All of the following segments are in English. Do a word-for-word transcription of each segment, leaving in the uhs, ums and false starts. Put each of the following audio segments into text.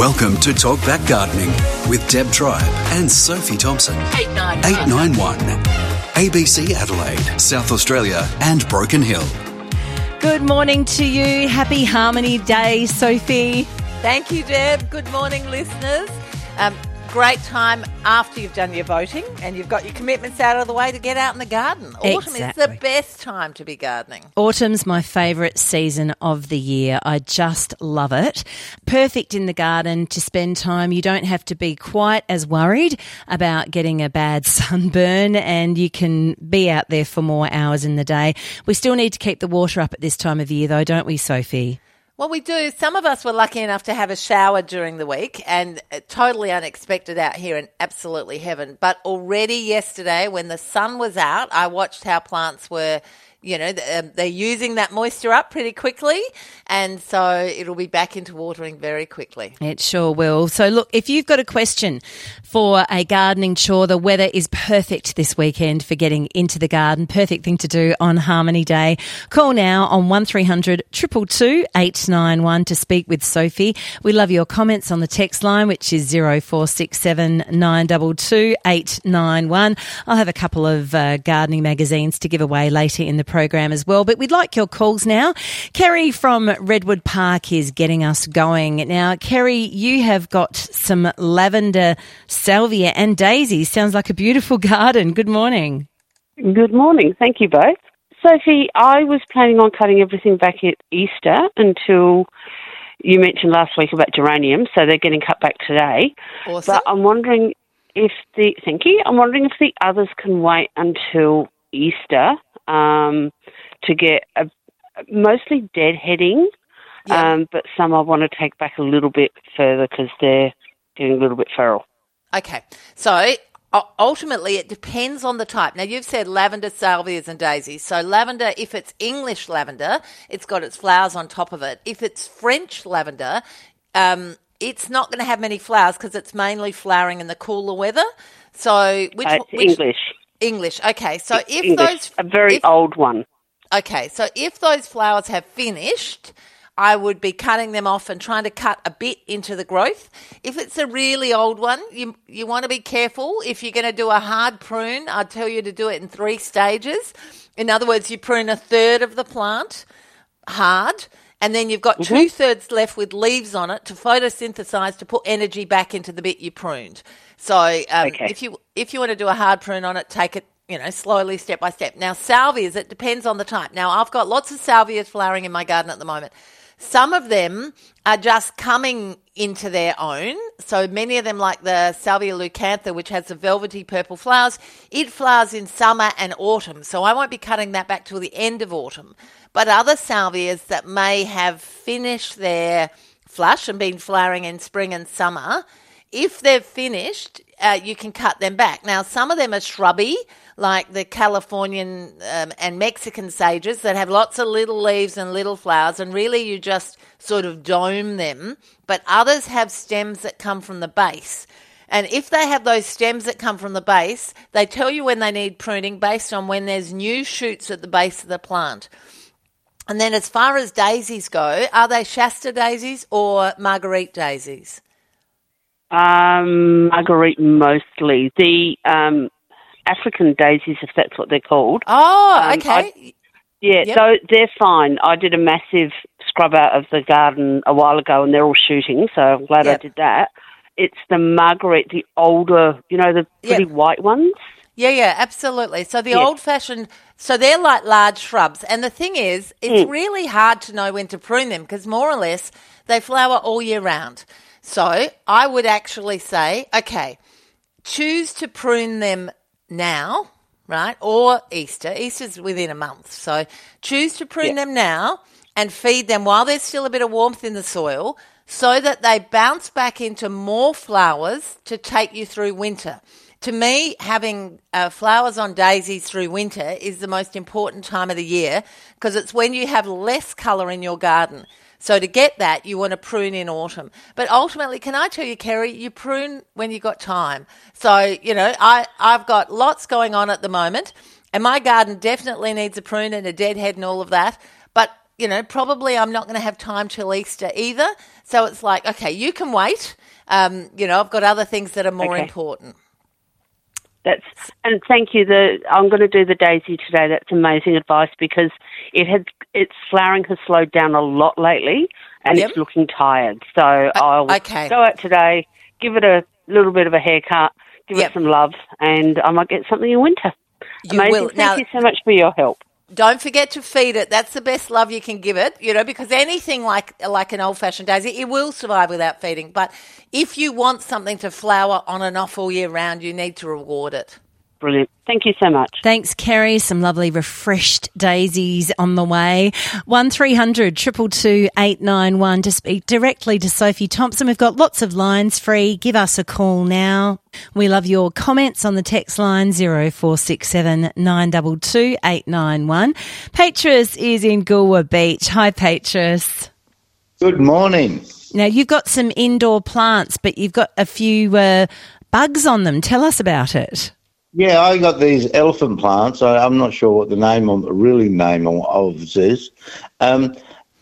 Welcome to Talk Back Gardening with Deb Tribe and Sophie Thompson. eight nine one. eight nine one. A B C Adelaide, South Australia and Broken Hill. Good morning to you. Happy Harmony Day, Sophie. Thank you, Deb. Good morning, listeners. Um, great time after you've done your voting and you've got your commitments out of the way to get out in the garden. Autumn Exactly. is the best time to be gardening. Autumn's my favourite season of the year. I just love it. Perfect in the garden to spend time. You don't have to be quite as worried about getting a bad sunburn, and you can be out there for more hours in the day. We still need to keep the water up at this time of year though, don't we, Sophie? Well, we do. Some of us were lucky enough to have a shower during the week, and uh, totally unexpected out here in absolutely heaven. But already yesterday, when the sun was out, I watched how plants were, you know, th- um, they're using that moisture up pretty quickly, and so it'll be back into watering very quickly. It sure will. So look, if you've got a question for a gardening chore, the weather is perfect this weekend for getting into the garden. Perfect thing to do on Harmony Day. Call now on one three hundred two two two eight nine one to speak with Sophie. We love your comments on the text line, which is zero four six seven nine two two eight nine one. I'll have a couple of uh, gardening magazines to give away later in the program as well, but we'd like your calls now. Kerry from Redwood Park is getting us going. Now, Kerry, you have got some lavender, salvia and daisies. Sounds like a beautiful garden. Good morning. Good morning. Thank you both. Sophie, I was planning on cutting everything back at Easter until you mentioned last week about geraniums, so they're getting cut back today. Awesome. But I'm wondering if the, thank you, I'm wondering if the others can wait until Easter um, to get a, mostly deadheading, Yeah. um, but some I want to take back a little bit further because they're getting a little bit feral. Okay, so u- ultimately it depends on the type. Now, you've said lavender, salvias and daisies. So lavender, if it's English lavender, it's got its flowers on top of it. If it's French lavender, um, it's not going to have many flowers because it's mainly flowering in the cooler weather. So which, Uh, it's which English. English, okay. So if English, those a very if, old one. Okay, so if those flowers have finished, I would be cutting them off and trying to cut a bit into the growth. If it's a really old one, you you want to be careful. If you're going to do a hard prune, I'd tell you to do it in three stages. In other words, you prune a third of the plant hard, and then you've got Mm-hmm. two-thirds left with leaves on it to photosynthesize to put energy back into the bit you pruned. So um, Okay. if you if you want to do a hard prune on it, take it, you know, slowly, step by step. Now, salvias, it depends on the type. Now, I've got lots of salvias flowering in my garden at the moment. Some of them are just coming into their own. So many of them, like the Salvia leucantha, which has the velvety purple flowers, it flowers in summer and autumn. So I won't be cutting that back till the end of autumn. But other salvias that may have finished their flush and been flowering in spring and summer, if they've finished, uh, you can cut them back. Now, some of them are shrubby, like the Californian um, and Mexican sages that have lots of little leaves and little flowers, and really you just sort of dome them. But others have stems that come from the base. And if they have those stems that come from the base, they tell you when they need pruning based on when there's new shoots at the base of the plant. And then as far as daisies go, are they Shasta daisies or Marguerite daisies? Um, Marguerite mostly. The um, African daisies, if that's what they're called. Oh, Um, okay. I- Yeah, Yep. so they're fine. I did a massive scrub out of the garden a while ago and they're all shooting, so I'm glad Yep. I did that. It's the Marguerite, the older, you know, the pretty Yep. white ones. Yeah, yeah, absolutely. So the Yeah. old-fashioned, so they're like large shrubs. And the thing is, it's Mm. really hard to know when to prune them because more or less they flower all year round. So I would actually say, okay, choose to prune them now, right, or Easter. Easter's within a month. So choose to prune Yeah. them now and feed them while there's still a bit of warmth in the soil so that they bounce back into more flowers to take you through winter. To me, having uh, flowers on daisies through winter is the most important time of the year because it's when you have less colour in your garden. So to get that, you want to prune in autumn. But ultimately, can I tell you, Kerry, you prune when you got time. So, you know, I, I've got lots going on at the moment, and my garden definitely needs a prune and a deadhead and all of that. But you know, probably I'm not going to have time till Easter either. So it's like, okay, you can wait. Um, you know, I've got other things that are more Okay. important. That's and thank you. The I'm going to do the daisy today. That's amazing advice because it had its flowering has slowed down a lot lately, and Yep. it's looking tired. So I'll okay. go out today, give it a little bit of a haircut, give Yep. it some love, and I might get something in winter. You amazing. will. Thank Now- you so much for your help. Don't forget to feed it. That's the best love you can give it, you know, because anything like like an old-fashioned daisy, it will survive without feeding. But if you want something to flower on and off all year round, you need to reward it. Brilliant. Thank you so much. Thanks, Kerry. Some lovely refreshed daisies on the way. one three hundred two two two eight nine one to speak directly to Sophie Thompson. We've got lots of lines free. Give us a call now. We love your comments on the text line zero four six seven nine two two eight nine one. Patris is in Goolwa Beach. Hi, Patris. Good morning. Now, you've got some indoor plants, but you've got a few uh, bugs on them. Tell us about it. Yeah, I got these elephant plants. I, I'm not sure what the name of really name of, of this is. Um,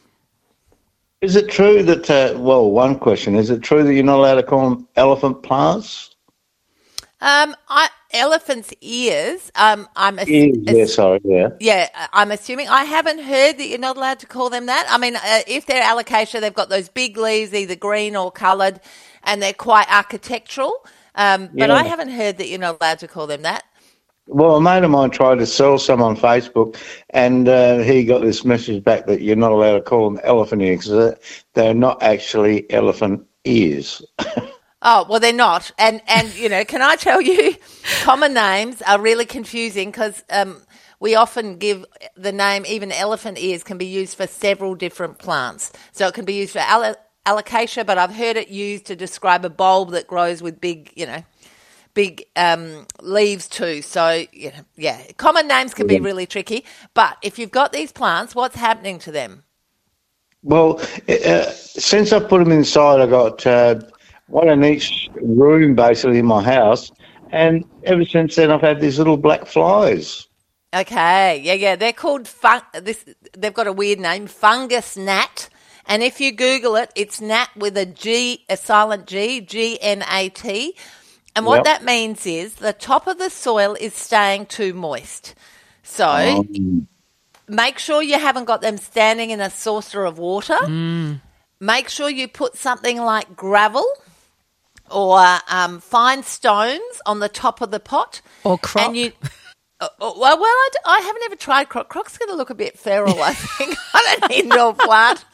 is it true that? Uh, well, one question: is it true that you're not allowed to call them elephant plants? Um, I, elephant's ears. Um, I'm ass- Yeah, yeah, ass- sorry, yeah. yeah, I'm assuming. I haven't heard that you're not allowed to call them that. I mean, uh, if they're alocasia, they've got those big leaves, either green or coloured, and they're quite architectural. Um, but Yeah. I haven't heard that you're not allowed to call them that. Well, a mate of mine tried to sell some on Facebook, and uh, he got this message back that you're not allowed to call them elephant ears because they're not actually elephant ears. Oh, well, they're not. And, and you know, can I tell you, common names are really confusing because um, we often give the name, even elephant ears can be used for several different plants. So it can be used for alo- alocasia, but I've heard it used to describe a bulb that grows with big, you know, big um, leaves too. So, you know, yeah, common names can be really tricky. But if you've got these plants, what's happening to them? Well, uh, since I put them inside, I got uh, one in each room basically in my house, and ever since then I've had these little black flies. Okay, yeah, yeah, they're called fun- this. They've got a weird name, fungus gnat. And if you Google it, it's gnat with a G, a silent G, G N A T. And what Yep. that means is the top of the soil is staying too moist. So Um, make sure you haven't got them standing in a saucer of water. Make sure you put something like gravel or um, fine stones on the top of the pot. Or crock. And you, uh, uh, well, well I, d- I haven't ever tried crock. Crock's going to look a bit feral, I think, on an indoor plant.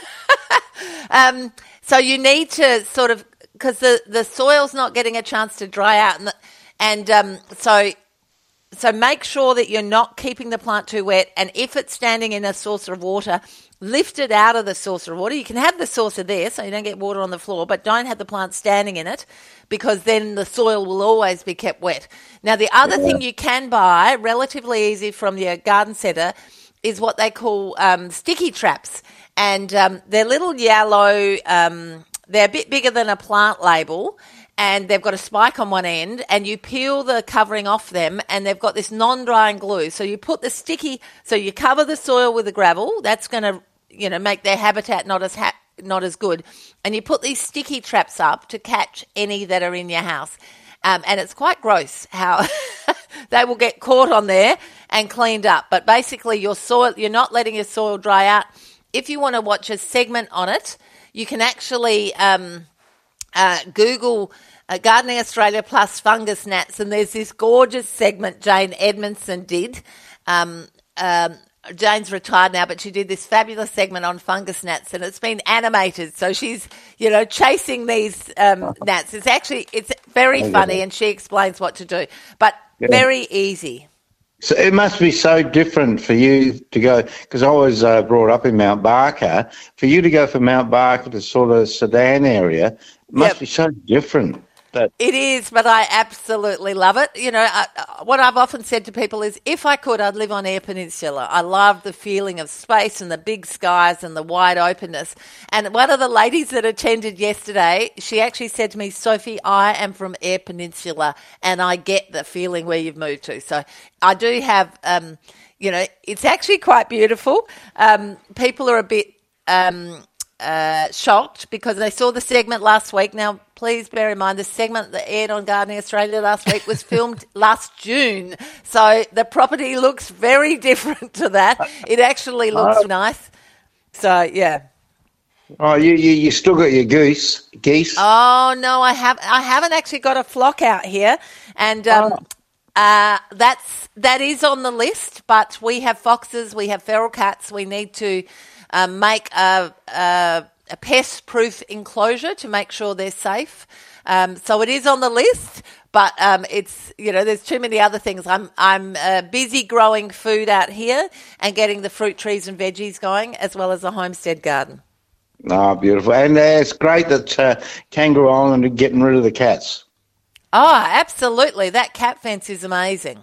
um, so you need to sort of, because the, the soil's not getting a chance to dry out. And, the, and um, so so make sure that you're not keeping the plant too wet. And if it's standing in a saucer of water, lift it out of the saucer of water. You can have the saucer there so you don't get water on the floor, but don't have the plant standing in it because then the soil will always be kept wet. Now, the other thing you can buy, relatively easy from your garden centre, is what they call um, sticky traps. And um, they're little yellow, um, they're a bit bigger than a plant label, and they've got a spike on one end, and you peel the covering off them, and they've got this non-drying glue. So you put the sticky, so you cover the soil with the gravel. That's going to, you know, make their habitat not as ha- not as good. And you put these sticky traps up to catch any that are in your house. Um, and it's quite gross how they will get caught on there and cleaned up. But basically, your soil, you're not letting your soil dry out. If you want to watch a segment on it, you can actually um, uh, Google uh, Gardening Australia plus fungus gnats, and there's this gorgeous segment Jane Edmondson did. Um, um, Jane's retired now, but she did this fabulous segment on fungus gnats, and it's been animated. So she's, you know, chasing these um, gnats. It's actually, it's very funny, and she explains what to do, but Yeah. very easy. So it must be so different for you to go, because I was uh, brought up in Mount Barker. For you to go from Mount Barker to sort of Sedan area, it must Yep. be so different. That It is, but I absolutely love it. You know, I, I- what I've often said to people is if I could, I'd live on Eyre Peninsula. I love the feeling of space and the big skies and the wide openness. And one of the ladies that attended yesterday, she actually said to me, Sophie, I am from Eyre Peninsula and I get the feeling where you've moved to. So I do have, um, you know, it's actually quite beautiful. Um, people are a bit um, uh, shocked because they saw the segment last week. Now, please bear in mind the segment that aired on Gardening Australia last week was filmed last June. So the property looks very different to that. It actually looks nice. So, yeah. Oh, you, you you still got your goose, geese? Oh, no, I have I haven't actually got a flock out here, and um, oh. uh, that's that is on the list. But we have foxes, we have feral cats. We need to uh, make a, a, a pest-proof enclosure to make sure they're safe. Um, so it is on the list, but um, it's you know there's too many other things. I'm I'm uh, busy growing food out here and getting the fruit trees and veggies going, as well as a homestead garden. Oh, beautiful. And uh, it's great that uh, Kangaroo Island are getting rid of the cats. Oh, absolutely. That cat fence is amazing.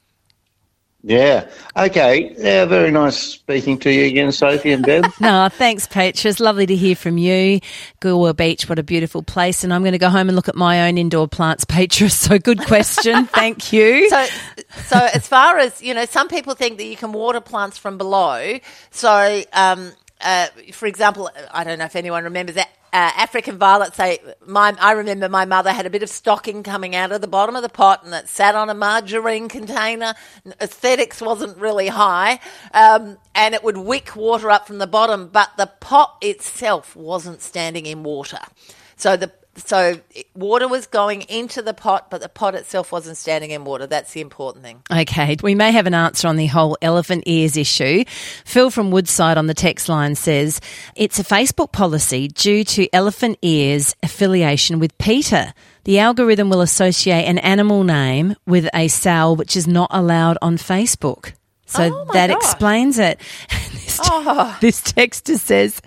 Yeah. Okay. Yeah, very nice speaking to you again, Sophie and Deb. No, thanks, Petrus. Lovely to hear from you. Goolwa Beach, what a beautiful place. And I'm going to go home and look at my own indoor plants, Petrus. So good question. Thank you. So, so as far as, you know, some people think that you can water plants from below. So, um, Uh, for example, I don't know if anyone remembers that uh, African violet. Say, my I remember my mother had a bit of stocking coming out of the bottom of the pot, and it sat on a margarine container. Aesthetics wasn't really high, um, and it would wick water up from the bottom, but the pot itself wasn't standing in water. So the So water was going into the pot, but the pot itself wasn't standing in water. That's the important thing. Okay, we may have an answer on the whole elephant ears issue. Phil from Woodside on the text line says, it's a Facebook policy due to elephant ears affiliation with PETA. The algorithm will associate an animal name with a sow, which is not allowed on Facebook. So oh that gosh. explains it. This, oh. this texter says,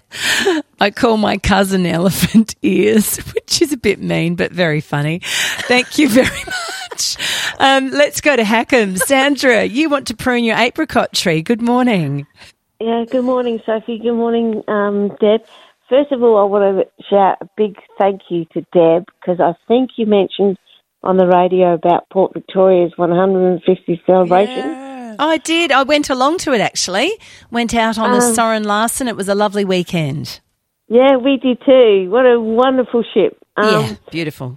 I call my cousin elephant ears, which is a bit mean but very funny. Thank you very much. Um, let's go to Hackham. Sandra, you want to prune your apricot tree. Good morning. Yeah, good morning, Sophie. Good morning, um, Deb. First of all, I want to shout a big thank you to Deb because I think you mentioned on the radio about Port Victoria's one hundred fiftieth celebration. Yeah. I did. I went along to it, actually. Went out on um, the Soren Larsen. It was a lovely weekend. Yeah, we did too. What a wonderful ship. Um, yeah, beautiful.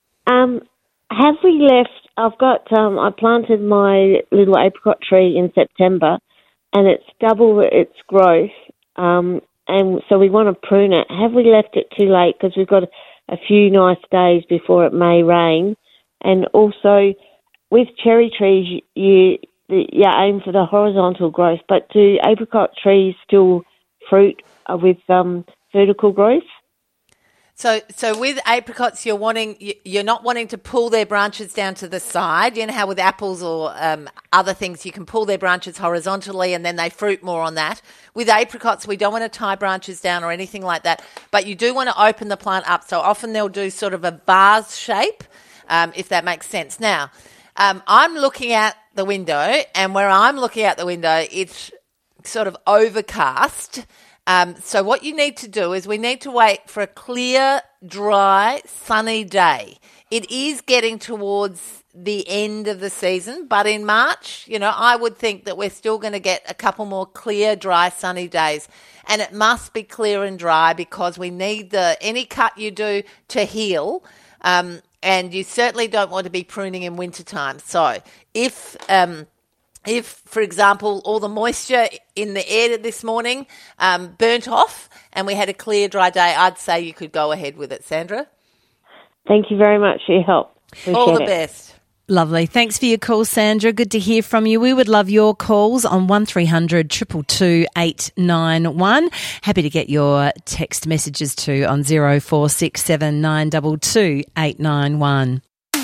Um, have we left... I've got... Um, I planted my little apricot tree in September and it's double its growth, um, and so we want to prune it. Have we left it too late? Because we've got a few nice days before it may rain. And also, with cherry trees, you... you aim for the horizontal growth, but do apricot trees still fruit with um, vertical growth? So, so with apricots, you're wanting you're not wanting to pull their branches down to the side. You know how with apples or um, other things, you can pull their branches horizontally and then they fruit more on that. With apricots, we don't want to tie branches down or anything like that, but you do want to open the plant up. So often they'll do sort of a vase shape, um, if that makes sense. Now, um, I'm looking at the window, and where I'm looking out the window, it's sort of overcast. Um, so what you need to do is we need to wait for a clear, dry, sunny day. It is getting towards the end of the season, but in March, you know, I would think that we're still going to get a couple more clear, dry, sunny days. And it must be clear and dry because we need the any cut you do to heal. Um, And you certainly don't want to be pruning in wintertime. So if, um, if, for example, all the moisture in the air this morning um, burnt off and we had a clear, dry day, I'd say you could go ahead with it, Sandra. Thank you very much for your help. Appreciate all the it. best. Lovely. Thanks for your call, Sandra. Good to hear from you. We would love your calls on one three hundred two two two eight nine one. Happy to get your text messages too on zero four six seven nine two two eight nine one.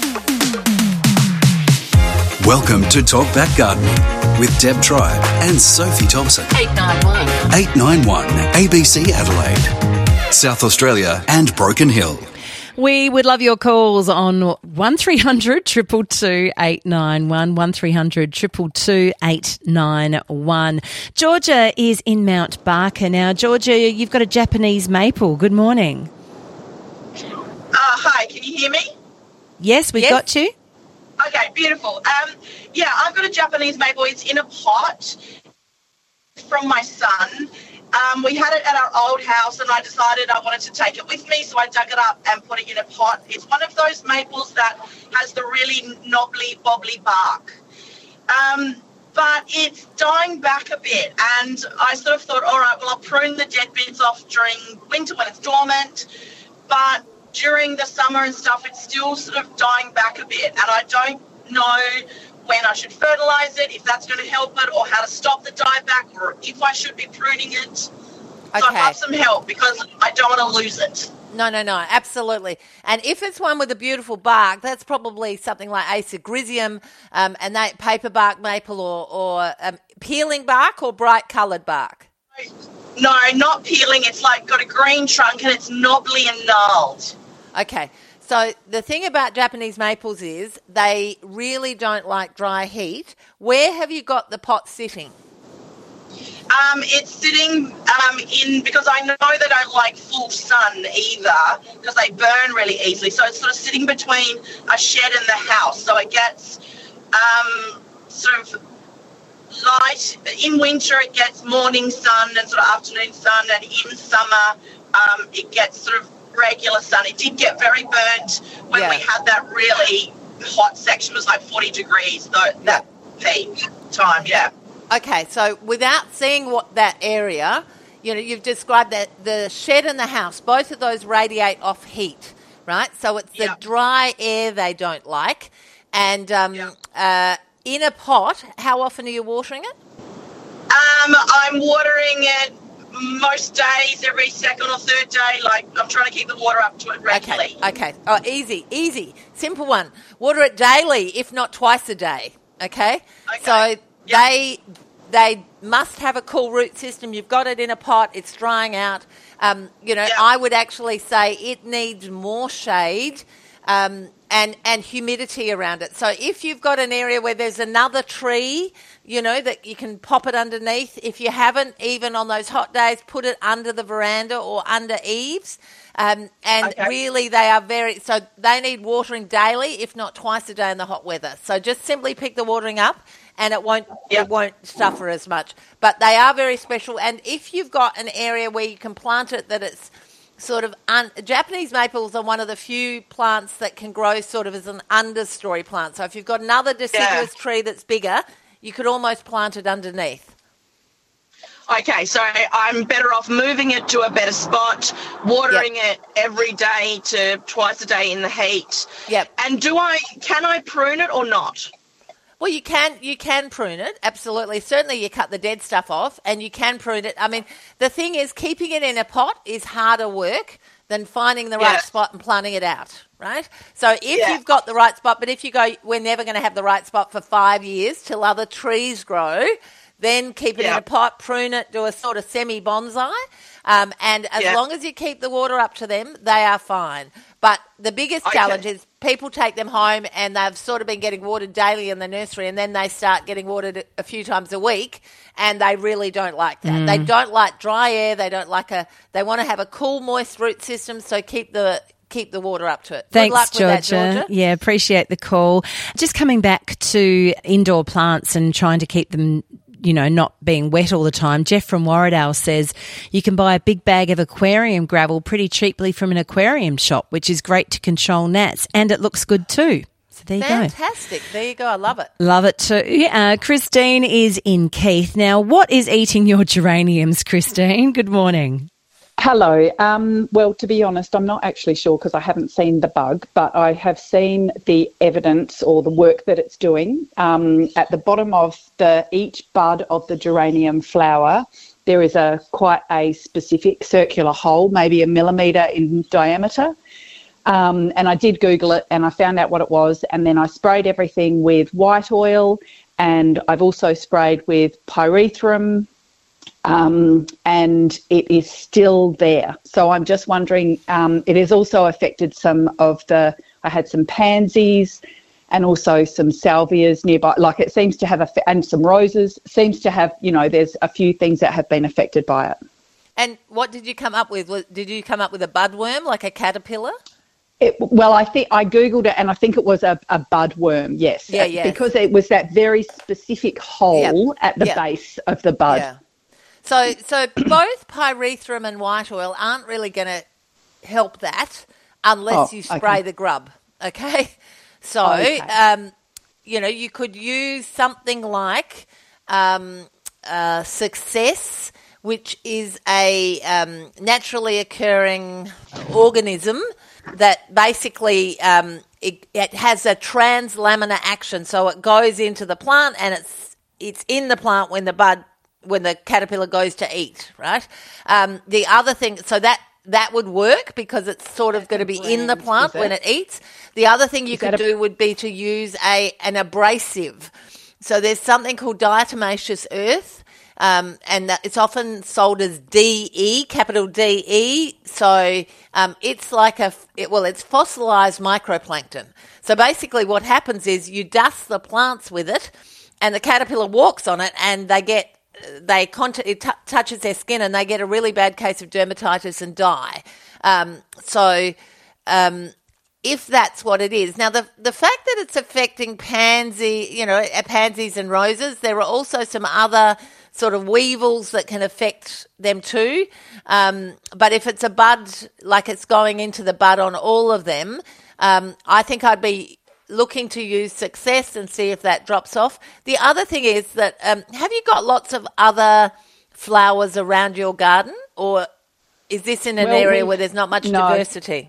Welcome to Talkback Gardening with Deb Tribe and Sophie Thompson. eight nine one. eight nine one A B C Adelaide, South Australia and Broken Hill. We would love your calls on one three hundred two two two eight nine one, one three hundred two two two eight nine one. Georgia is in Mount Barker now. Georgia, you've got a Japanese maple. Good morning. Uh, hi, can you hear me? Yes, we've Yes. got you. Okay, beautiful. Um, yeah, I've got a Japanese maple. It's in a pot from my son. Um, we had it at our old house, and I decided I wanted to take it with me, so I dug it up and put it in a pot. It's one of those maples that has the really knobbly, bobbly bark. Um, but it's dying back a bit, and I sort of thought, all right, well, I'll prune the dead bits off during winter when it's dormant, but during the summer and stuff, it's still sort of dying back a bit, and I don't know when I should fertilise it, if that's going to help it, or how to stop the dieback, or if I should be pruning it. So Okay. I'd love some help because I don't want to lose it. No, no, no, absolutely. And if it's one with a beautiful bark, that's probably something like Acer griseum, um, and that paperbark maple, or, or um, peeling bark, or bright coloured bark. No, not peeling. It's like got a green trunk and it's knobbly and gnarled. Okay. So the thing about Japanese maples is they really don't like dry heat. Where have you got the pot sitting? Um, it's sitting um, in, because I know they don't like full sun either, because they burn really easily. So it's sort of sitting between a shed and the house. So it gets um, sort of light. In winter, it gets morning sun and sort of afternoon sun, and in summer, um, it gets sort of regular sun. It did get very burnt when Yeah. we had that really hot section. It was like forty degrees, though, that peak time, yeah. Okay, so without seeing what that area, you know, you've described that the shed and the house, both of those radiate off heat, right? So it's the Yeah. dry air they don't like. And um, Yeah. uh, in a pot, how often are you watering it? Um, I'm watering it most days, every second or third day. Like, I'm trying to keep the water up to it regularly. Okay, okay. Oh, easy, easy. Simple one. Water it daily, if not twice a day, okay? Okay. So Yeah. they they must have a cool root system. You've got it in a pot. It's drying out. Um, you know, Yeah. I would actually say it needs more shade um, and, and humidity around it. So if you've got an area where there's another tree, you know, that you can pop it underneath. If you haven't, even on those hot days, put it under the veranda or under eaves. Um, and Okay. really they are very, so they need watering daily, if not twice a day in the hot weather. So just simply pick the watering up and it won't, Yep. it won't suffer as much. But they are very special. And if you've got an area where you can plant it that it's sort of, un, Japanese maples are one of the few plants that can grow sort of as an understory plant. So if you've got another deciduous Yeah. tree that's bigger, you could almost plant it underneath. Okay, so I'm better off moving it to a better spot, watering it every day to twice a day in the heat. Yep. And do I, can I prune it or not? Well, you can you can prune it, absolutely. Certainly you cut the dead stuff off and you can prune it. I mean, the thing is keeping it in a pot is harder work than finding the Yeah. right spot and planting it out, right? So if Yeah. you've got the right spot, but if you go, we're never going to have the right spot for five years till other trees grow, then keep it in Yeah. a pot, prune it, do a sort of semi-bonsai, um, and as Yeah. long as you keep the water up to them, they are fine. But the biggest Okay. challenge is people take them home and they've sort of been getting watered daily in the nursery, and then they start getting watered a few times a week, and they really don't like that. They don't like dry air. They don't like a. They want to have a cool, moist root system. So keep the keep the water up to it. Good Thanks, luck with that, Georgia. Georgia. Yeah, appreciate the call. Just coming back to indoor plants and trying to keep them, you know, not being wet all the time. Jeff from Warradale says you can buy a big bag of aquarium gravel pretty cheaply from an aquarium shop, which is great to control gnats, and it looks good too. So there you go. Fantastic. There you go. I love it. Love it too. Uh, Christine is in Keith. Now, what is eating your geraniums, Christine? Good morning. Hello. Um, well, to be honest, I'm not actually sure because I haven't seen the bug, but I have seen the evidence or the work that it's doing. Um, at the bottom of the each bud of the geranium flower, there is a quite a specific circular hole, maybe a millimetre in diameter. Um, and I did Google it and I found out what it was, and then I sprayed everything with white oil, and I've also sprayed with pyrethrum. Um, and it is still there. So I'm just wondering, um, it has also affected some of the, I had some pansies and also some salvias nearby. Like it seems to have, a, and some roses, seems to have, you know, there's a few things that have been affected by it. And what did you come up with? Was- Did you come up with a budworm, like a caterpillar? It, well, I think I Googled it and I think it was a, a bud worm, yes. Yeah, yes. Because it was that very specific hole Yep. at the Yep. base of the bud. Yeah. So, so both pyrethrum and white oil aren't really going to help that unless Oh, you spray okay. the grub, okay? So, Okay. um, you know, you could use something like um, uh, Success, which is a um, naturally occurring organism that basically um, it, it has a translaminar action. So it goes into the plant and it's it's in the plant when the bud when the caterpillar goes to eat, right? Um, the other thing, so that that would work because it's sort of going to be in the plant is it? when it eats. The other thing you Is could that a- do would be to use a an abrasive. So there's something called diatomaceous earth. Um, and that it's often sold as D E, capital D E. So um, it's like a, it, well, it's fossilized microplankton. So basically what happens is you dust the plants with it and the caterpillar walks on it and they get, they cont- it t- touches their skin and they get a really bad case of dermatitis and die. Um, so um, if that's what it is. Now, the the fact that it's affecting pansy, you know, pansies and roses, there are also some other sort of weevils that can affect them too. Um, but if it's a bud, like it's going into the bud on all of them, um, I think I'd be looking to use Success and see if that drops off. The other thing is that, um, have you got lots of other flowers around your garden, or is this in an Well, area we've- where there's not much no. diversity?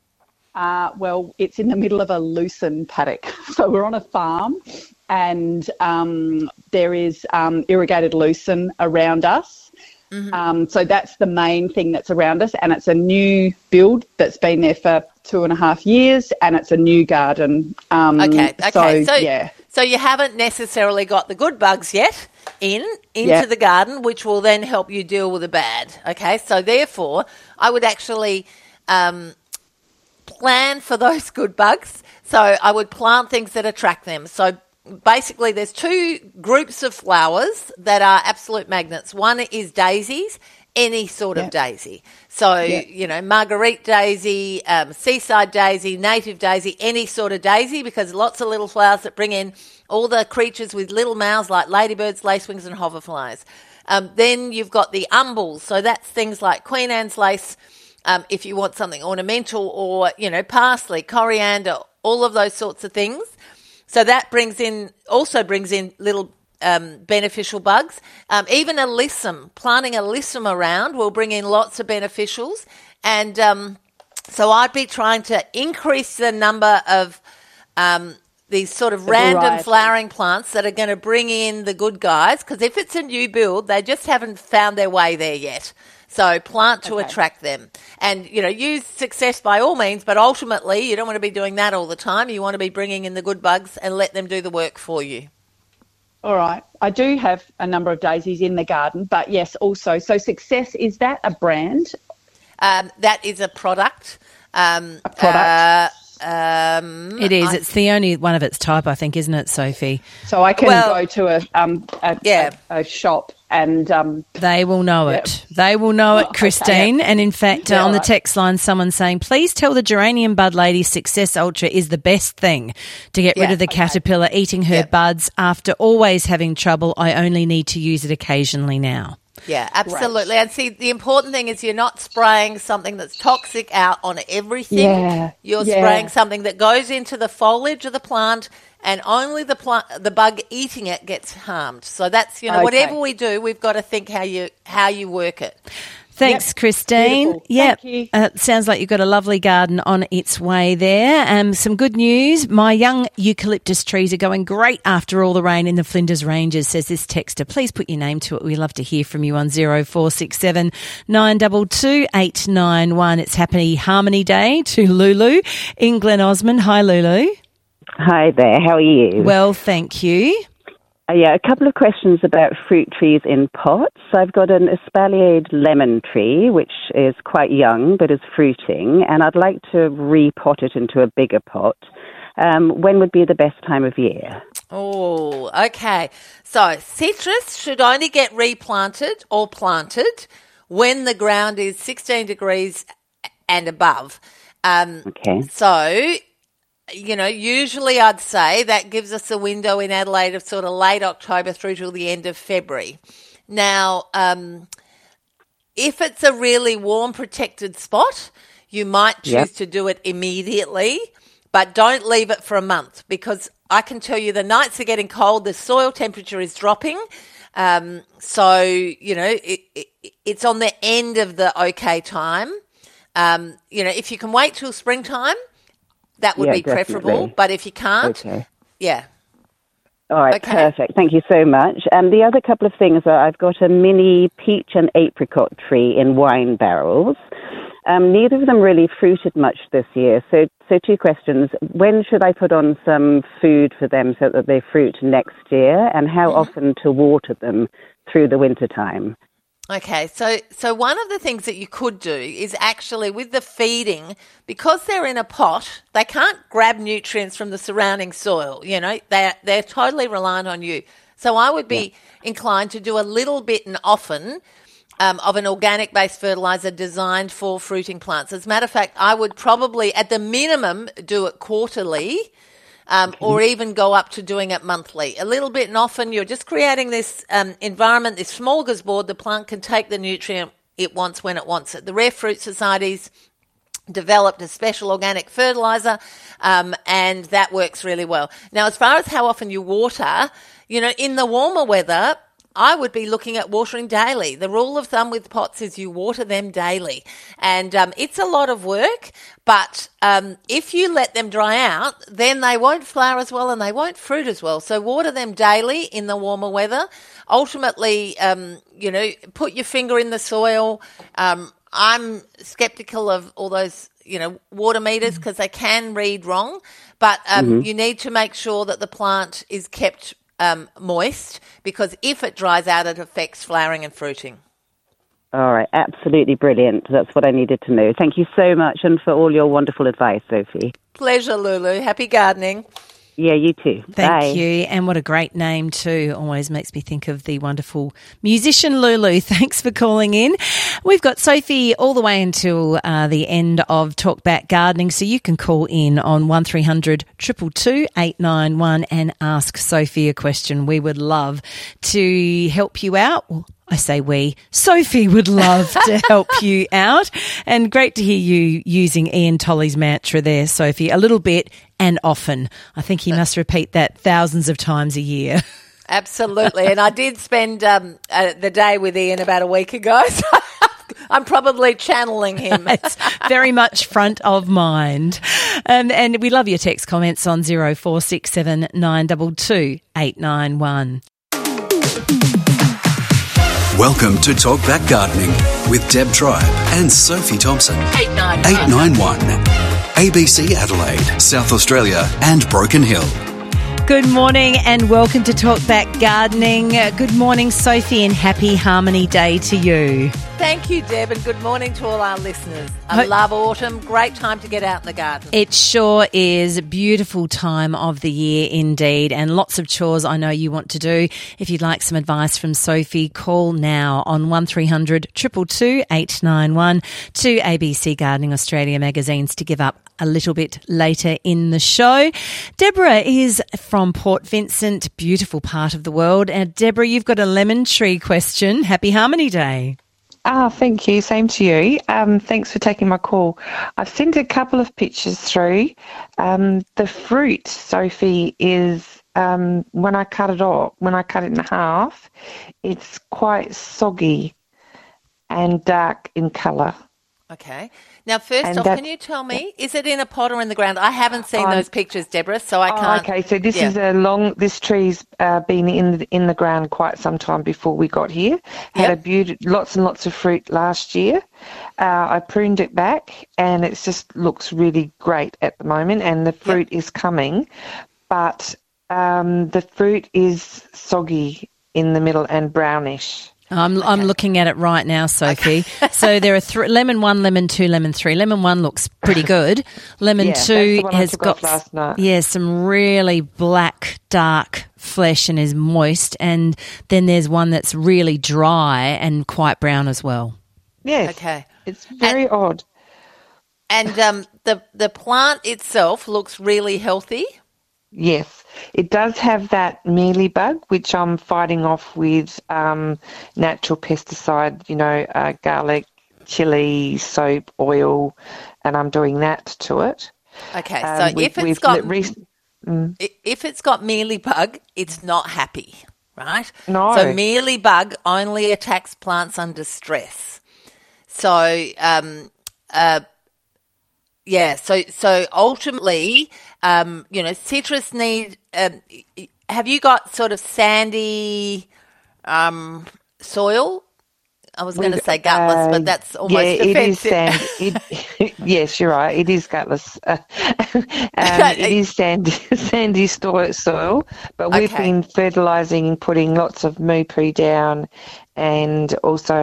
Uh, well, it's in the middle of a lucerne paddock. So we're on a farm and um, there is um, irrigated lucerne around us. Mm-hmm. Um, so that's the main thing that's around us. And it's a new build that's been there for two and a half years and it's a new garden. Um, Okay, okay. So, So, yeah. so you haven't necessarily got the good bugs yet in into Yeah. the garden, which will then help you deal with the bad. Okay, so therefore, I would actually um, plan for those good bugs. So I would plant things that attract them. So basically, there's two groups of flowers that are absolute magnets. One is daisies, any sort of Yep. daisy. So, Yep. you know, Marguerite daisy, um, seaside daisy, native daisy, any sort of daisy, because lots of little flowers that bring in all the creatures with little mouths like ladybirds, lacewings and hoverflies. Um, then you've got the umbels. So that's things like Queen Anne's lace, um, if you want something ornamental, or, you know, parsley, coriander, all of those sorts of things. So that brings in, also brings in little um, beneficial bugs. Um, even alyssum, planting alyssum around will bring in lots of beneficials. And um, so I'd be trying to increase the number of um, these sort of The random variety. flowering plants that are going to bring in the good guys, because if it's a new build, they just haven't found their way there yet. So plant to Okay. attract them. And, you know, use Success by all means, but ultimately you don't want to be doing that all the time. You want to be bringing in the good bugs and let them do the work for you. All right. I do have a number of daisies in the garden, but yes, also. So Success, is that a brand? Um, that is a product. Um, A product? Uh, um, It is. I- It's the only one of its type, I think, isn't it, Sophie? So I can Well- go to a um a, Yeah. a, a shop and um They will know Yep. it. They will know it, Oh, okay. Christine. And in fact, uh, Yeah, on the right. text line, someone's saying, please tell the geranium bud lady Success Ultra is the best thing to get rid Yeah, of the okay. caterpillar eating her Yep. buds. After always having trouble, I only need to use it occasionally now. Yeah, absolutely. And see, the important thing is you're not spraying something that's toxic out on everything. Yeah, You're yeah. spraying something that goes into the foliage of the plant, and only the plant, the bug eating it gets harmed. So that's, you know, Okay. whatever we do, we've got to think how you how you work it. Thanks, Yep. Christine. Beautiful. Yep. Thank you. Uh, sounds like you've got a lovely garden on its way there. Um, some good news. My young eucalyptus trees are going great after all the rain in the Flinders Ranges, says this texter. Please put your name to it. We'd love to hear from you on zero four six seven nine two two eight nine one. It's Happy Harmony Day to Lulu in Glen Osmond. Hi, Lulu. Hi there, how are you? Well, thank you. Uh, yeah, a couple of questions about fruit trees in pots. I've got an espaliered lemon tree, which is quite young but is fruiting, and I'd like to repot it into a bigger pot. Um, when would be the best time of year? Oh, okay. So citrus should only get replanted or planted when the ground is sixteen degrees and above. Um, Okay. So, you know, usually I'd say that gives us a window in Adelaide of sort of late October through till the end of February. Now, um, if it's a really warm, protected spot, you might choose Yep. to do it immediately, but don't leave it for a month, because I can tell you the nights are getting cold, the soil temperature is dropping. Um, so, you know, it, it, it's on the end of the okay time. Um, you know, if you can wait till springtime, that would Yeah, be preferable. definitely. But if you can't, Okay. yeah. All right, Okay. perfect. Thank you so much. And the other couple of things are I've got a mini peach and apricot tree in wine barrels. Um, neither of them really fruited much this year. So, so two questions. When should I put on some food for them so that they fruit next year? And how Mm-hmm. often to water them through the winter time? Okay, so so one of the things that you could do is actually with the feeding, because they're in a pot, they can't grab nutrients from the surrounding soil. You know, they're, they're totally reliant on you. So I would be inclined to do a little bit and often um, of an organic-based fertiliser designed for fruiting plants. As a matter of fact, I would probably, at the minimum, do it quarterly. Um, or even go up to doing it monthly. A little bit and often you're just creating this um, environment, this smorgasbord. The plant can take the nutrient it wants when it wants it. The Rare Fruit Society's developed a special organic fertiliser, um, and that works really well. Now, as far as how often you water, you know, in the warmer weather, I would be looking at watering daily. The rule of thumb with pots is you water them daily. And um, it's a lot of work, but um, if you let them dry out, then they won't flower as well and they won't fruit as well. So water them daily in the warmer weather. Ultimately, um, you know, put your finger in the soil. Um, I'm skeptical of all those, you know, water meters because they can read wrong, but um, Mm-hmm. you need to make sure that the plant is kept Um, moist, because if it dries out, it affects flowering and fruiting. All right, absolutely brilliant. That's what I needed to know. Thank you so much, and for all your wonderful advice, Sophie. Pleasure, Lulu. Happy gardening. Yeah, you too. Thank Bye. you. And what a great name too. Always makes me think of the wonderful musician Lulu. Thanks for calling in. We've got Sophie all the way until uh, the end of Talkback Gardening, so you can call in on one three hundred two two two eight nine one and ask Sophie a question. We would love to help you out. Well, I say we. Sophie would love to help you out. And great to hear you using Ian Tolley's mantra there, Sophie. A little bit and often. I think he must repeat that thousands of times a year. Absolutely. And I did spend um, uh, the day with Ian about a week ago, so I'm probably channeling him. It's very much front of mind. Um, and we love your text comments on zero four six seven nine two two eight nine one. Welcome to Talkback Gardening with Deb Tribe and Sophie Thompson. eight nine eight nine one. A B C Adelaide, South Australia and Broken Hill. Good morning and welcome to Talkback Gardening. Uh, Good morning, Sophie, and happy Harmony Day to you. Thank you, Deb, and good morning to all our listeners. I Ho- love autumn. Great time to get out in the garden. It sure is a beautiful time of the year indeed, and lots of chores I know you want to do. If you'd like some advice from Sophie, call now on one three hundred two two two eight nine one to A B C Gardening Australia magazines to give up a little bit later in the show. Deborah is from Port Vincent, beautiful part of the world. And Deborah, you've got a lemon tree question. Happy Harmony Day. Ah, thank you. Same to you. Um, thanks for taking my call. I've sent a couple of pictures through. Um, the fruit, Sophie, is um, when I cut it off, when I cut it in half, it's quite soggy and dark in colour. Okay. Now, first And off, that- can you tell me, is it in a pot or in the ground? I haven't seen Um, those pictures, Deborah, so I Oh, can't. okay, so this yeah. is a long. This tree's uh, been in the, in the ground quite some time before we got here. Had Yep. a beauty, lots and lots of fruit last year. Uh, I pruned it back, and it just looks really great at the moment. And the fruit is coming, but um, the fruit is soggy in the middle and brownish. I'm I'm looking at it right now, Sophie. So there are th- lemon one, lemon two, lemon three. Lemon one looks pretty good. Lemon Yeah, that's two the one I has took got off last night. yeah some really black, dark flesh and is moist. And then there's one that's really dry and quite brown as well. Yes. Okay. It's very odd. And um, the the plant itself looks really healthy. Yes, it does have that mealybug, which I'm fighting off with um, natural pesticide, you know, uh, garlic, chili, soap, oil, and I'm doing that to it. Okay, Um, so we- if it's we've got re- mm. i- if it's got mealybug, it's not happy, right? No. So mealybug only attacks plants under stress. So um, uh, yeah, so so ultimately, um, you know, citrus need. Um, have you got sort of sandy um, soil? I was going to With, say gutless, uh, but that's almost yeah, it is offensive. sand. It, yes, you're right. It is gutless. Uh, um, it is sandy, sandy sto- soil, but we've Okay. been fertilising and putting lots of moo-poo down, and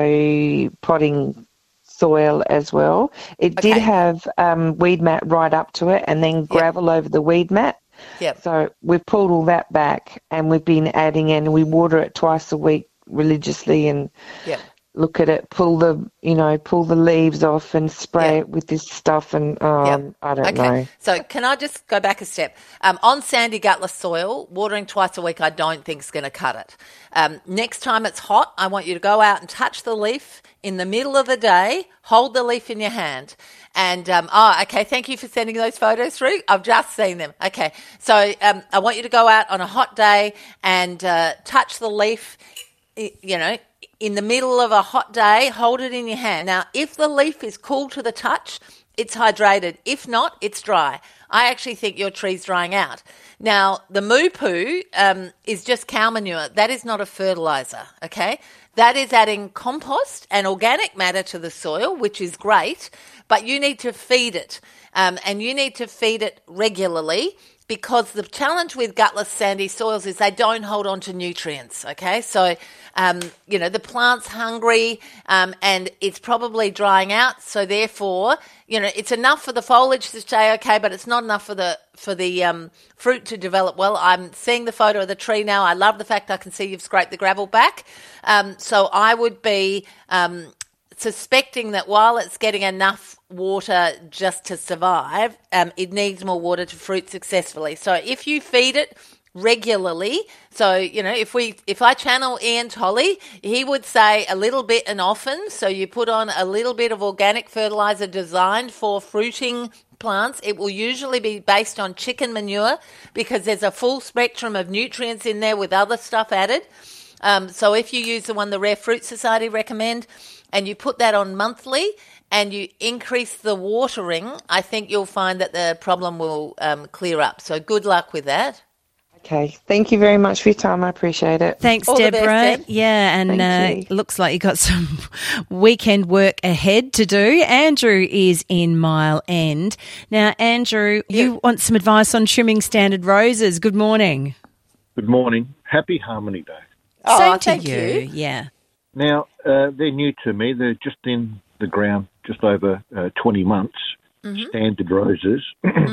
also potting soil as well. It did Okay. have um, weed mat right up to it, and then gravel over the weed mat. Yep. So we've pulled all that back, and we've been adding in. We water it twice a week religiously, and Yep. look at it, pull the, you know, pull the leaves off and spray it with this stuff, and um, I don't Okay, know. so can I just go back a step? Um, on sandy gutless soil, watering twice a week I don't think is going to cut it. Um, next time it's hot, I want you to go out and touch the leaf in the middle of the day, hold the leaf in your hand. And, um, oh, okay, thank you for sending those photos through. I've just seen them. Okay, so um, I want you to go out on a hot day and uh, touch the leaf, y- you know, in the middle of a hot day, hold it in your hand. Now, if the leaf is cool to the touch, it's hydrated. If not, it's dry. I actually think your tree's drying out. Now, the moo poo um, is just cow manure. That is not a fertilizer, okay? That is adding compost and organic matter to the soil, which is great, but you need to feed it, um, and you need to feed it regularly, because the challenge with gutless sandy soils is they don't hold on to nutrients, okay? So, um, you know, the plant's hungry um, and it's probably drying out, so therefore, you know, it's enough for the foliage to stay okay, but it's not enough for the for the um, fruit to develop well. I'm seeing the photo of the tree now. I love the fact I can see you've scraped the gravel back. Um, so I would be um, suspecting that while it's getting enough water just to survive, um, it needs more water to fruit successfully. So if you feed it regularly, so, you know, if we if I channel Ian Tolley, he would say a little bit and often. So you put on a little bit of organic fertilizer designed for fruiting plants. It will usually be based on chicken manure, because there's a full spectrum of nutrients in there with other stuff added. Um, so if you use the one the Rare Fruit Society recommend, and you put that on monthly and you increase the watering, I think you'll find that the problem will um, clear up. So good luck with that. Okay, thank you very much for your time. I appreciate it. Thanks, All the best, Deborah. Deb. Yeah, and Thank uh, looks like you got some weekend work ahead to do. Andrew is in Mile End. Now, Andrew, you want some advice on trimming standard roses. Good morning. Good morning. Happy Harmony Day. Oh, Same to thank you. you. Yeah. Now, uh, they're new to me. They're just in the ground just over uh, twenty months. Mm-hmm. Standard roses,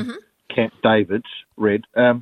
Camp David's red. Um,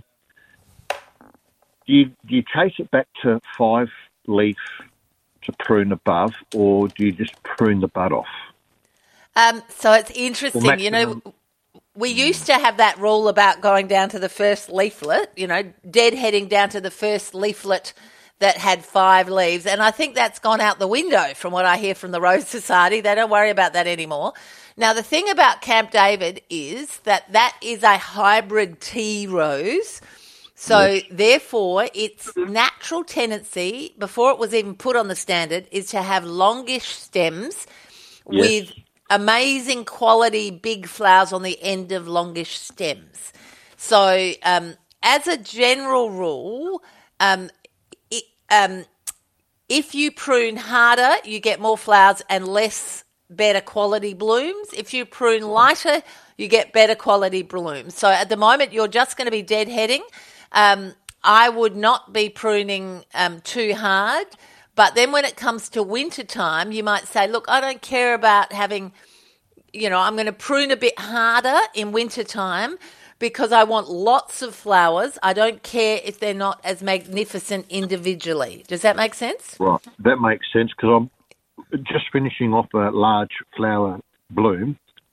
do, you, do you chase it back to five leaf to prune above, or do you just prune the bud off? Um, so it's interesting, Well, you know, maximum- we used to have that rule about going down to the first leaflet, you know, deadheading down to the first leaflet that had five leaves. And I think that's gone out the window from what I hear from the Rose Society. They don't worry about that anymore. Now, the thing about Camp David is that that is a hybrid tea rose. So Yes. therefore, its natural tendency, before it was even put on the standard, is to have longish stems Yes. with amazing quality big flowers on the end of longish stems. So um, as a general rule, um, it, um, if you prune harder, you get more flowers and less better quality blooms. If you prune lighter, you get better quality blooms. So at the moment, you're just going to be deadheading. Um, I would not be pruning um, too hard. But then when it comes to winter time, you might say, look, I don't care about having, you know, I'm going to prune a bit harder in winter time because I want lots of flowers. I don't care if they're not as magnificent individually. Does that make sense? Right, that makes sense, because I'm just finishing off a large flower bloom,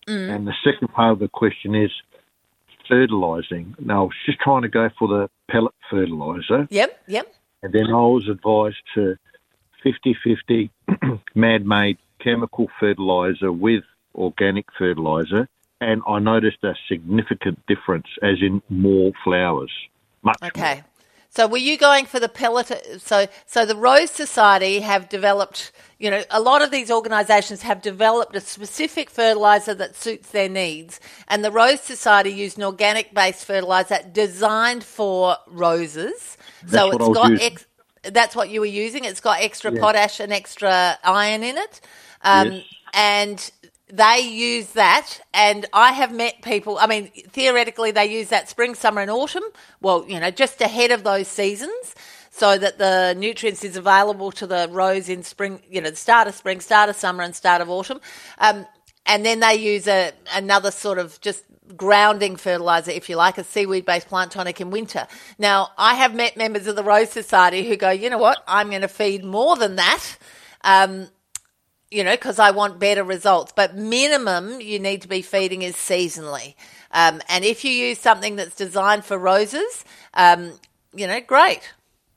Mm. And the second part of the question is fertilising. Now, I was just trying to go for the pellet fertiliser. Yep, yep. And then I was advised to fifty-fifty man-made chemical fertiliser with organic fertiliser, and I noticed a significant difference, as in more flowers. Much Okay. more. So were you going for the pellet? So, so the Rose Society have developed, you know, a lot of these organisations have developed a specific fertiliser that suits their needs. And the Rose Society used an organic-based fertiliser designed for roses. That's so what it's I was got using. ex- that's what you were using. It's got extra Yeah. potash and extra iron in it. Um, Yes. And they use that, and I have met people, I mean, theoretically they use that spring, summer and autumn, well, you know, just ahead of those seasons, so that the nutrients is available to the rose in spring, you know, the start of spring, start of summer and start of autumn. Um, and then they use a, another sort of just grounding fertiliser, if you like, a seaweed-based plant tonic in winter. Now, I have met members of the Rose Society who go, you know what, I'm going to feed more than that, um, you know, because I want better results. But minimum you need to be feeding is seasonally. Um, and if you use something that's designed for roses, um, you know, great.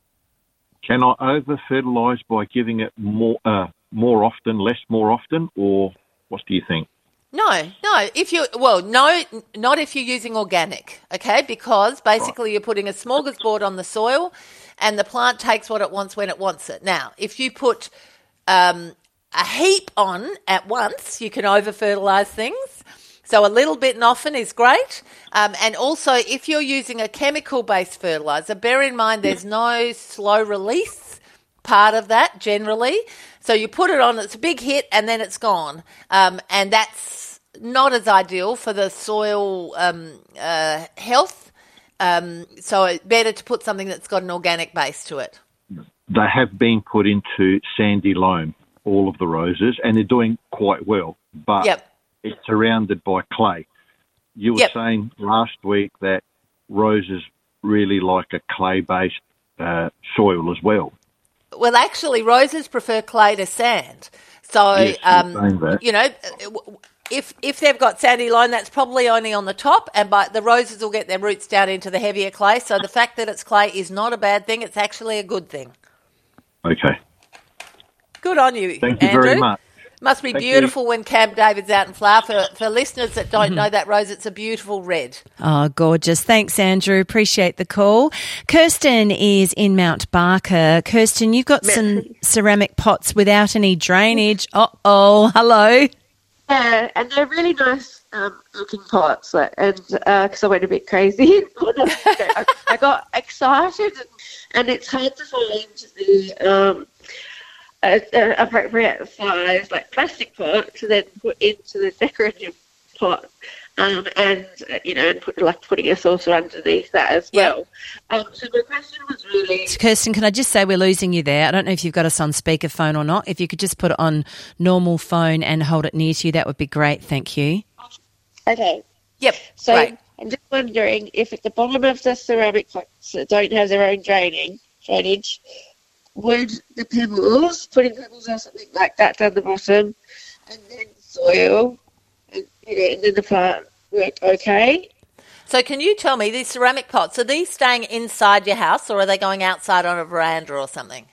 Can I over-fertilise by giving it more uh, more often, less more often, or what do you think? No, no. If you well, no, not if you're using organic, okay? Because basically you're putting a smorgasbord on the soil, and the plant takes what it wants when it wants it. Now, if you put um, a heap on at once, you can over-fertilise things. So a little bit and often is great. Um, and also, if you're using a chemical-based fertiliser, bear in mind there's no slow release part of that generally. So you put it on, it's a big hit, and then it's gone. Um, and that's not as ideal for the soil um, uh, health. Um, so it's better to put something that's got an organic base to it. They have been put into sandy loam, all of the roses, and they're doing quite well. But Yep. it's surrounded by clay. You were Yep. saying last week that roses really like a clay-based uh, soil as well. Well, actually, roses prefer clay to sand. So, Yes, you were um, saying that. you know, if if they've got sandy loam, that's probably only on the top, and by, the roses will get their roots down into the heavier clay. So the fact that it's clay is not a bad thing. It's actually a good thing. Okay. Good on you, Thank you Andrew. very much. Must be Thank beautiful you. when Camp David's out in flower. For, for listeners that don't know that rose, it's a beautiful red. Oh, gorgeous. Thanks, Andrew. Appreciate the call. Kirsten is in Mount Barker. Kirsten, you've got some ceramic pots without any drainage. Uh-oh. Hello. Yeah, and they're really nice um, looking pots. Like, and because uh, I went a bit crazy, I, I got excited, and, and it's hard to find the um, a, a appropriate size, like plastic pot, to then put into the decorative pot. Um, and uh, you know, and put like putting a saucer underneath that as well. Um, so my question was really, Kirsten, can I just say we're losing you there? I don't know if you've got us on speakerphone or not. If you could just put it on normal phone and hold it near to you, that would be great. Thank you. okay. Yep. So Right. I'm just wondering if at the bottom of the ceramic pots that don't have their own draining drainage, would the pebbles, putting pebbles or something like that down the bottom, and then soil, and, you know, and then the plant work okay? So can you tell me, these ceramic pots, are these staying inside your house or are they going outside on a veranda or something?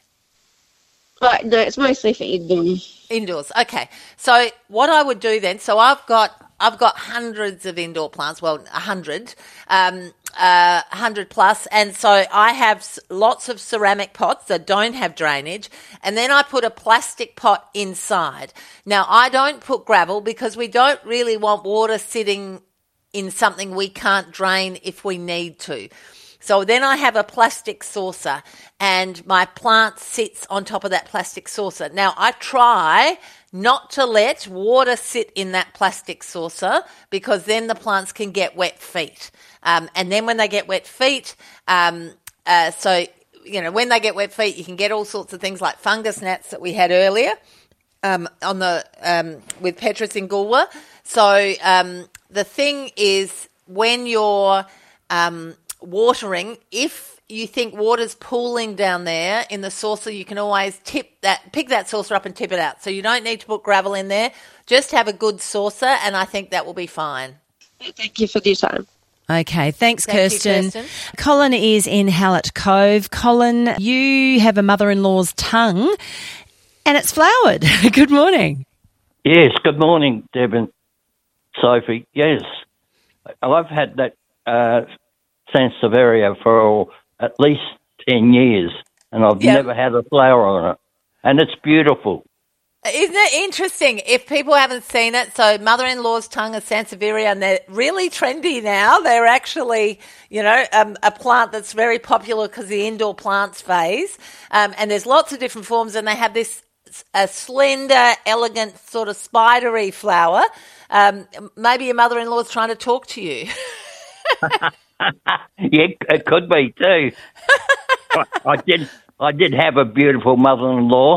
But no, it's mostly for indoors. Indoors. Okay. So what I would do then, so I've got I've got hundreds of indoor plants, well, a hundred, um, uh, hundred plus, and so I have s- lots of ceramic pots that don't have drainage, and then I put a plastic pot inside. Now I don't put gravel because we don't really want water sitting in something we can't drain if we need to. So then I have a plastic saucer and my plant sits on top of that plastic saucer. Now I try not to let water sit in that plastic saucer because then the plants can get wet feet. Um, and then when they get wet feet, um, uh, so, you know, when they get wet feet, you can get all sorts of things like fungus gnats that we had earlier um, on the um, with Petrus in Goolwa. So um, the thing is when you're um, watering, if you think water's pooling down there in the saucer, you can always tip that, pick that saucer up and tip it out. So you don't need to put gravel in there. Just have a good saucer, and I think that will be fine. Thank you for your time. Okay, thanks, Thank Kirsten. you, Kirsten. Colin is in Hallett Cove. Colin, you have a mother-in-law's tongue, and it's flowered. Good morning. Yes, good morning, Deb and Sophie. Yes, I've had that uh, Sansevieria for at least ten years, and I've Yep. never had a flower on it, and it's beautiful. Isn't it interesting? If people haven't seen it, so mother-in-law's tongue is Sansevieria, and they're really trendy now. They're actually, you know, um, a plant that's very popular because the indoor plants phase, um, and there's lots of different forms, and they have this a slender, elegant, sort of spidery flower. Um, maybe your mother-in-law's trying to talk to you. Yeah, it could be too. I, I did. I did have a beautiful mother-in-law.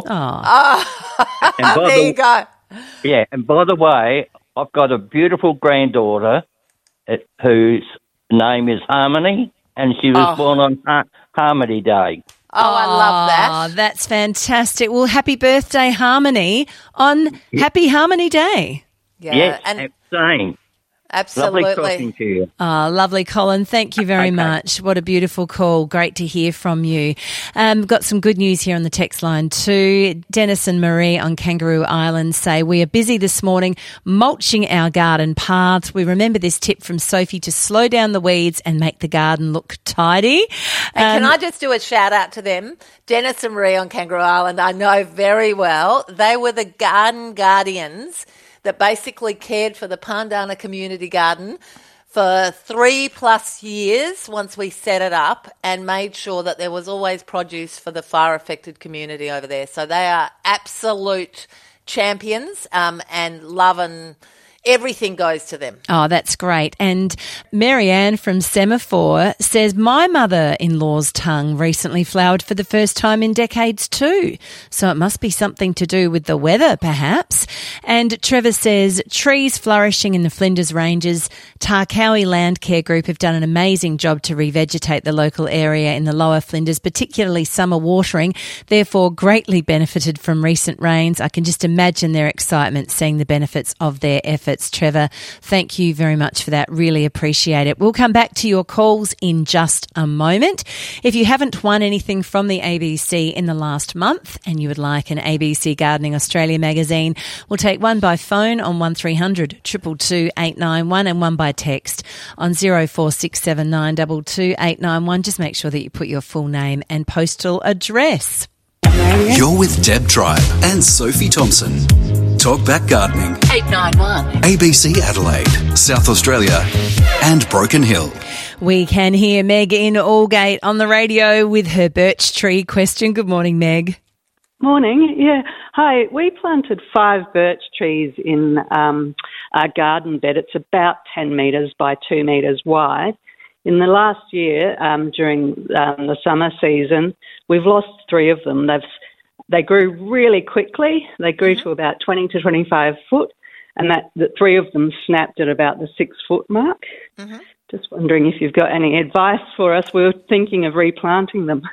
Oh, And by there the- you go. Yeah, and by the way, I've got a beautiful granddaughter uh, whose name is Harmony, and she was Oh. born on Har- Harmony Day. Oh, I love that. Oh, that's fantastic. Well, happy birthday, Harmony, on Happy Harmony Day. Yeah, yes, and same. absolutely. Lovely talking to you. Oh, lovely, Colin. Thank you very Okay. much. What a beautiful call. Great to hear from you. Um, got some good news here on the text line too. Dennis and Marie on Kangaroo Island say, we are busy this morning mulching our garden paths. We remember this tip from Sophie to slow down the weeds and make the garden look tidy. And can Um, I just do a shout out to them? Dennis and Marie on Kangaroo Island, I know very well. They were the garden guardians that basically cared for the Pandana community garden for three plus years once we set it up, and made sure that there was always produce for the fire-affected community over there. So they are absolute champions, um, and love and everything goes to them. Oh, that's great. And Marianne from Semaphore says, my mother-in-law's tongue recently flowered for the first time in decades too. So it must be something to do with the weather, perhaps. And Trevor says, trees flourishing in the Flinders Ranges. Tarcowie Land Care Group have done an amazing job to revegetate the local area in the lower Flinders, particularly summer watering, therefore greatly benefited from recent rains. I can just imagine their excitement seeing the benefits of their efforts. Trevor, thank you very much for that. Really appreciate it. We'll come back to your calls in just a moment. If you haven't won anything from the A B C in the last month and you would like an A B C Gardening Australia magazine, we'll take one by phone on one three hundred two two two eight nine one and one by text on zero four six seven nine two two eight nine one. Just make sure that you put your full name and postal address. You're with Deb Tribe and Sophie Thompson. Talkback Gardening. eight nine one. A B C Adelaide, South Australia and Broken Hill. We can hear Meg in Aldgate on the radio with her birch tree question. Good morning, Meg. Morning. Yeah. Hi. We planted five birch trees in um, our garden bed. It's about ten metres by two metres wide. In the last year, um, during um, the summer season, we've lost three of them. They've They grew really quickly. They grew to about twenty to twenty-five foot, and that the three of them snapped at about the six foot mark. Mm-hmm. Just wondering if you've got any advice for us. We were thinking of replanting them.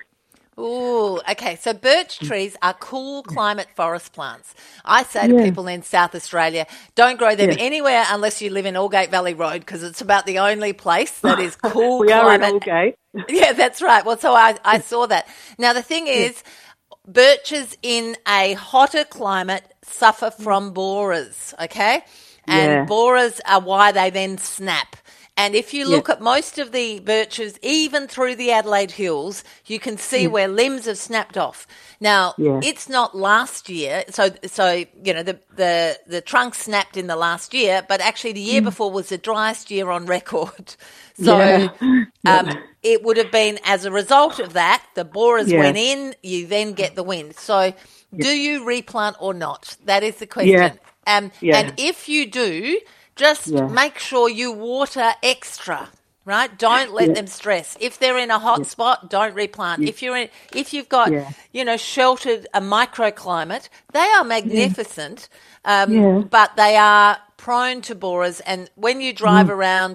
Ooh, okay. So birch trees are cool climate forest plants. I say to Yeah. people in South Australia, don't grow them Yeah. anywhere unless you live in Aldgate Valley Road, because it's about the only place that is cool we are in climate. Aldgate. Yeah, that's right. Well, so I, I saw that. Now, the thing is, birches in a hotter climate suffer from borers, okay? And Yeah. borers are why they then snap. And if you Yeah. look at most of the birches, even through the Adelaide Hills, you can see Yeah. where limbs have snapped off. Now, Yeah. it's not last year, so so you know the the the trunk snapped in the last year, but actually the year Mm. before was the driest year on record. So Yeah. um, it would have been as a result of that, the borers Yeah. went in, you then get the wind. So do you replant or not? That is the question. Yeah. Um, Yeah. And if you do, just Yeah. make sure you water extra, right? Don't let Yeah. them stress. If they're in a hot spot, don't replant. If you're in, if you've got, Yeah. you know, sheltered a microclimate, they are magnificent, um, Yeah. but they are prone to borers. And when you drive around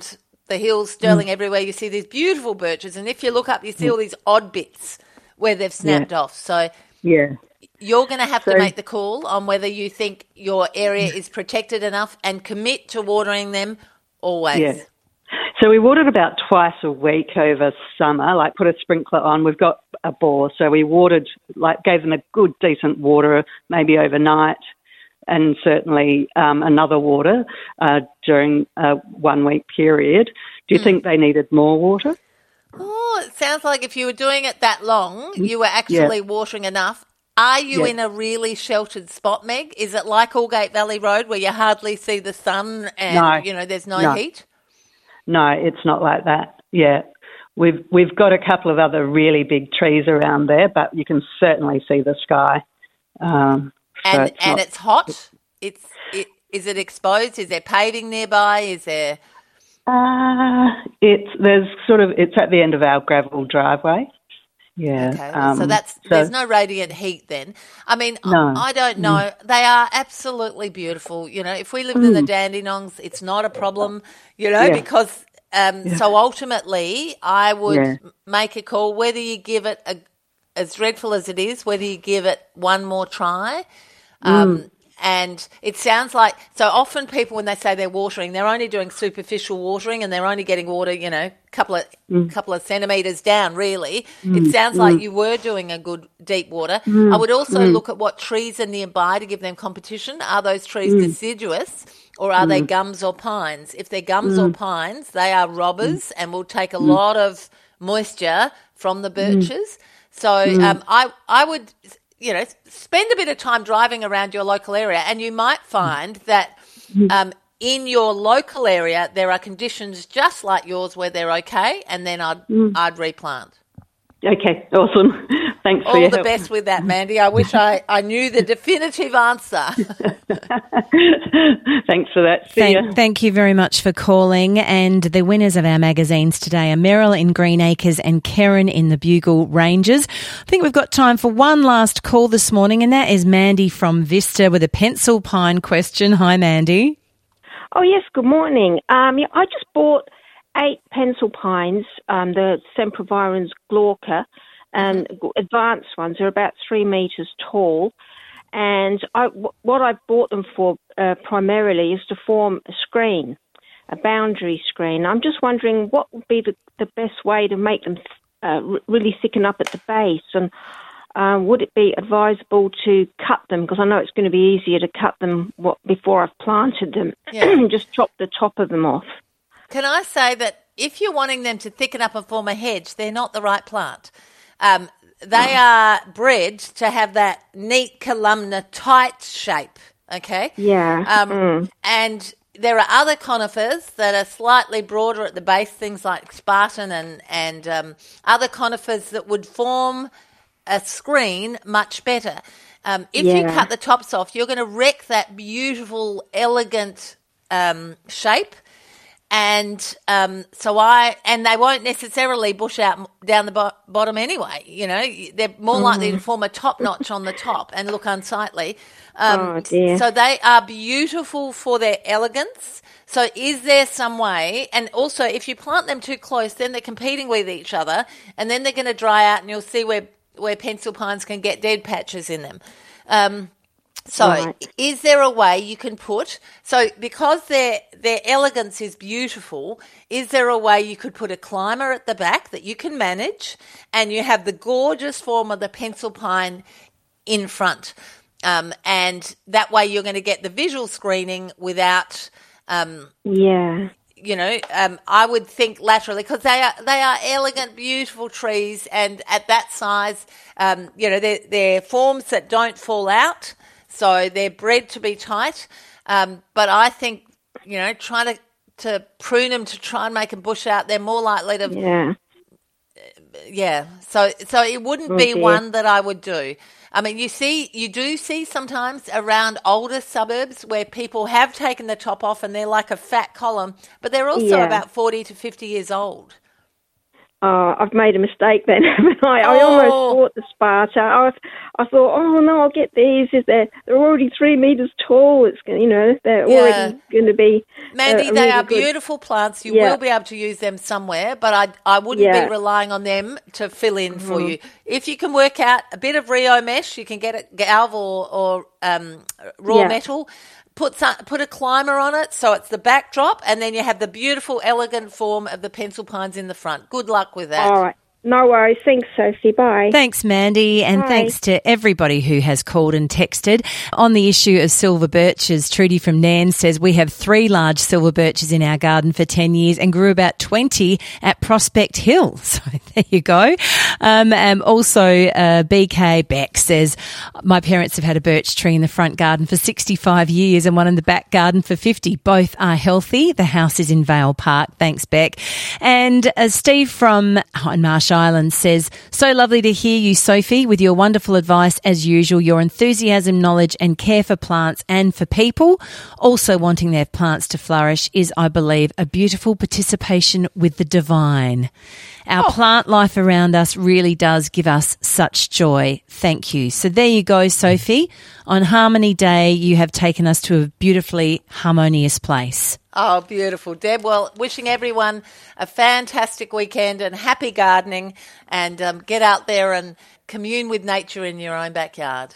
the hills, Stirling, mm. everywhere, you see these beautiful birches, and if you look up, you see all these odd bits where they've snapped yeah. off. So yeah, you're going to have so, to make the call on whether you think your area is protected enough and commit to watering them always. Yeah. So we watered about twice a week over summer, like put a sprinkler on. We've got a bore, so we watered, like gave them a good, decent water, maybe overnight, and certainly um, another water uh, during a one-week period. Do you mm. think they needed more water? Oh, it sounds like if you were doing it that long, you were actually yeah. watering enough. Are you yeah. in a really sheltered spot, Meg? Is it like Aldgate Valley Road where you hardly see the sun and, no. you know, there's no, no heat? No, it's not like that. Yeah. We've we've got a couple of other really big trees around there, but you can certainly see the sky. Um, so and it's and not, it's hot? It's it, is it exposed? Is there paving nearby? Is there... Uh, it's there's sort of it's at the end of our gravel driveway. Yeah. Okay. Um, so that's so, there's no radiant heat then. I mean, no. I, I don't know. Mm. They are absolutely beautiful. You know, if we lived mm. in the Dandenongs, it's not a problem. You know, yeah. because um, yeah. so ultimately, I would yeah. make a call whether you give it a, as dreadful as it is, whether you give it one more try. Um, mm. And it sounds like, so often people, when they say they're watering, they're only doing superficial watering and they're only getting water, you know, a couple of mm. couple of centimetres down, really. Mm. It sounds mm. like you were doing a good deep water. Mm. I would also mm. look at what trees are nearby to give them competition. Are those trees Mm. deciduous or are they Mm. gums or pines? If they're gums Mm. or pines, they are robbers and will take a lot of moisture from the birches. So Mm. um, I I would... you know, spend a bit of time driving around your local area and you might find that um, in your local area there are conditions just like yours where they're okay, and then I'd, mm. I'd replant. Okay, awesome. Thanks for All your the help. best with that, Mandy. I wish I, I knew the definitive answer. Thanks for that. See Thank, ya. thank you very much for calling. And the winners of our magazines today are Meryl in Green Acres and Karen in the Bugle Ranges. I think we've got time for one last call this morning, and that is Mandy from Vista with a pencil pine question. Hi, Mandy. Oh, yes, good morning. Um, yeah, I just bought eight pencil pines, um, the Sempervirens glauca, and advanced ones. They're about three metres tall. And I, w- what I bought them for uh, primarily is to form a screen, a boundary screen. I'm just wondering what would be the, the best way to make them uh, r- really thicken up at the base, and uh, would it be advisable to cut them? Because I know it's going to be easier to cut them what, before I've planted them. Yeah. Just chop the top of them off. Can I say that if you're wanting them to thicken up and form a hedge, they're not the right plant. Um, they are bred to have that neat columnar tight shape, okay? Yeah. Um, mm. And there are other conifers that are slightly broader at the base, things like Spartan and, and um, other conifers that would form a screen much better. Um, if Yeah. you cut the tops off, you're going to wreck that beautiful, elegant um, shape. And um, so I, and they won't necessarily bush out down the bo- bottom anyway. You know, they're more Mm. likely to form a top notch on the top and look unsightly. Um, Oh, dear. So they are beautiful for their elegance. So is there some way, and also if you plant them too close, then they're competing with each other, and then they're going to dry out, and you'll see where, where pencil pines can get dead patches in them. Um, So Right. is there a way you can put, so because their their elegance is beautiful, is there a way you could put a climber at the back that you can manage, and you have the gorgeous form of the pencil pine in front? Um, and that way you're going to get the visual screening without, um, Yeah. you know, um, I would think laterally, because they are they are elegant, beautiful trees, and at that size, um, you know, they're, they're forms that don't fall out. So they're bred to be tight, um, but I think, you know, trying to, to prune them to try and make them bush out, they're more likely to, Yeah. yeah. So so it wouldn't Oh, be dear. one that I would do. I mean, you see, you do see sometimes around older suburbs where people have taken the top off and they're like a fat column, but they're also Yeah. about forty to fifty years old. Oh, I've made a mistake then, haven't I? I Oh. almost bought the Sparta. I, I thought, oh no, I'll get these. Is they're they're already three meters tall. It's gonna- you know they're Yeah. already going to be. Mandy, uh, a they really are good- beautiful plants. You Yeah. will be able to use them somewhere, but I I wouldn't Yeah. be relying on them to fill in for Mhm. you. If you can work out a bit of Rio mesh, you can get it Galv or, or um, raw Yeah. metal. Put some, put a climber on it so it's the backdrop, and then you have the beautiful, elegant form of the pencil pines in the front. Good luck with that. All right, no worries. Thanks, Sophie. Bye. Thanks, Mandy, and Bye. thanks to everybody who has called and texted. On the issue of silver birches, Trudy from Nairn says we have three large silver birches in our garden for ten years and grew about twenty at Prospect Hill. So there you go. Um, and also, uh, B K Beck says, my parents have had a birch tree in the front garden for sixty-five years and one in the back garden for fifty. Both are healthy. The house is in Vale Park. Thanks, Beck. And uh, Steve from Marsh Island says, so lovely to hear you, Sophie, with your wonderful advice as usual, your enthusiasm, knowledge and care for plants and for people. Also wanting their plants to flourish is, I believe, a beautiful participation with the divine. Our plant life around us really does give us such joy. Thank you. So there you go, Sophie. On Harmony Day, you have taken us to a beautifully harmonious place. Oh, beautiful, Deb. Well, wishing everyone a fantastic weekend and happy gardening, and um, get out there and commune with nature in your own backyard.